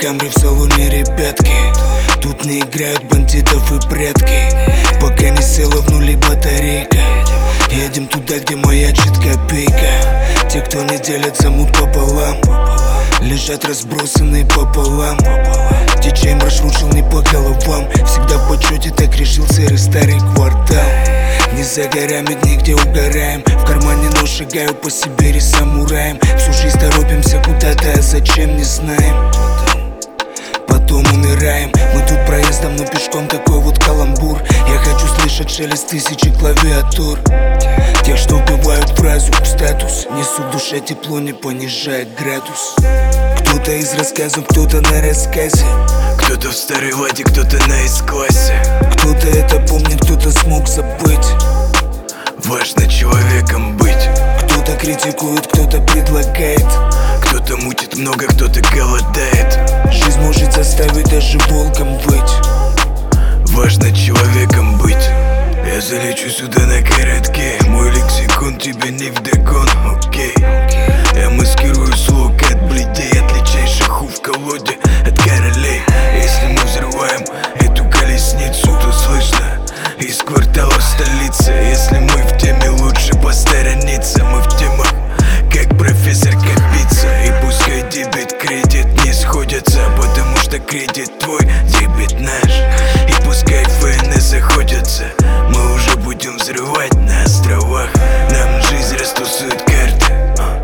Камри в салоне, ребятки. Тут не играют бандитов и прятки. Пока не села в нули батарейка. Едем туда, где маячит копейка. Те, кто не делят, замут пополам, лежат разбросанные пополам. Течей маршрут шел не по головам. Всегда в почете, так решил серый старый квартал. Не за горами, нигде угораем. В кармане нож, шагаю по Сибири самураем. Всю жизнь торопимся куда-то, а зачем не знаем. Потом умираем. Мы тут проездом, но пешком такой вот каламбур. Я хочу слышать шелест тысячи клавиатур. Тех, что вбивают фразу в статус. Несут в душе тепло, не понижая градус. Кто-то из рассказов, кто-то на рассказе. Кто-то в старой ладе, кто-то на S-классе. Кто-то это помнит, кто-то смог забыть. Важно человеком быть. Кто-то критикует, кто-то предлагает. Кто-то мутит много, кто-то голодает. Жизнь может заставить даже волком быть. Важно человеком быть. Я залечу сюда на коротке. Мой лексикон тебе не вдогон, окей. Я маскирую слог от бледей, отличайших ху в колоде от королей. Если мы взрываем эту колесницу, то слышно из кварталов столицы. Если мы в теме, лучше посторониться. Мы в темах, как профессор Капица. И пускай дебет, кредит не сходятся, потому что кредит твой, дебет наш. И пускай ФНС охотятся, мы уже будем взрывать на островах. Нам жизнь растусует карты,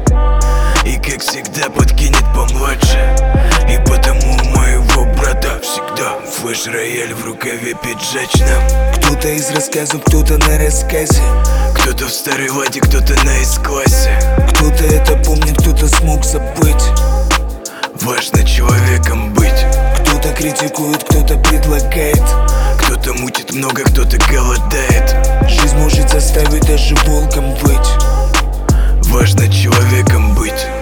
и как всегда подкинет помладше. И потому у моего брата всегда флеш-рояль в рукаве пиджачном. Кто-то из рассказов, кто-то на рассказе. Кто-то в старой ладе, кто-то на S-классе. Кто-то это помнит, кто-то смог забыть. Важно человеком быть. Кто-то критикует, кто-то предлагает. Кто-то мутит много, кто-то голодает. Жизнь может заставить даже волком быть. Важно человеком быть.